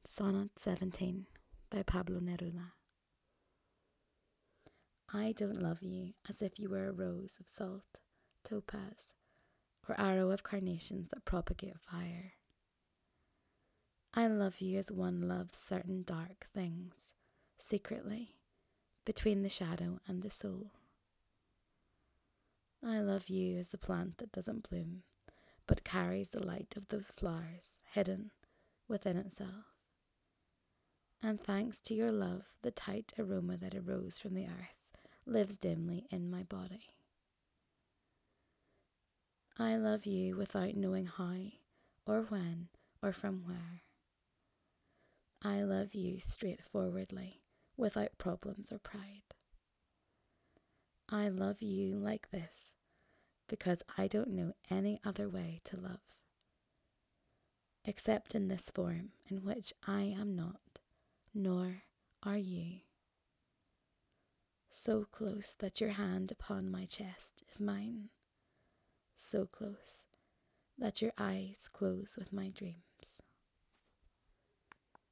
Sonnet 17 by Pablo Neruda. I don't love you as if you were a rose of salt, topaz, or arrow of carnations that propagate fire. I love you as one loves certain dark things, secretly, between the shadow and the soul. I love you as the plant that doesn't bloom, but carries the light of those flowers hidden within itself. And thanks to your love, the tight aroma that arose from the earth lives dimly in my body. I love you without knowing how, or when, or from where. I love you straightforwardly, without problems or pride. I love you like this, because I don't know any other way to love, except in this form in which I am not, nor are you. So close that your hand upon my chest is mine, so close that your eyes close with my dream.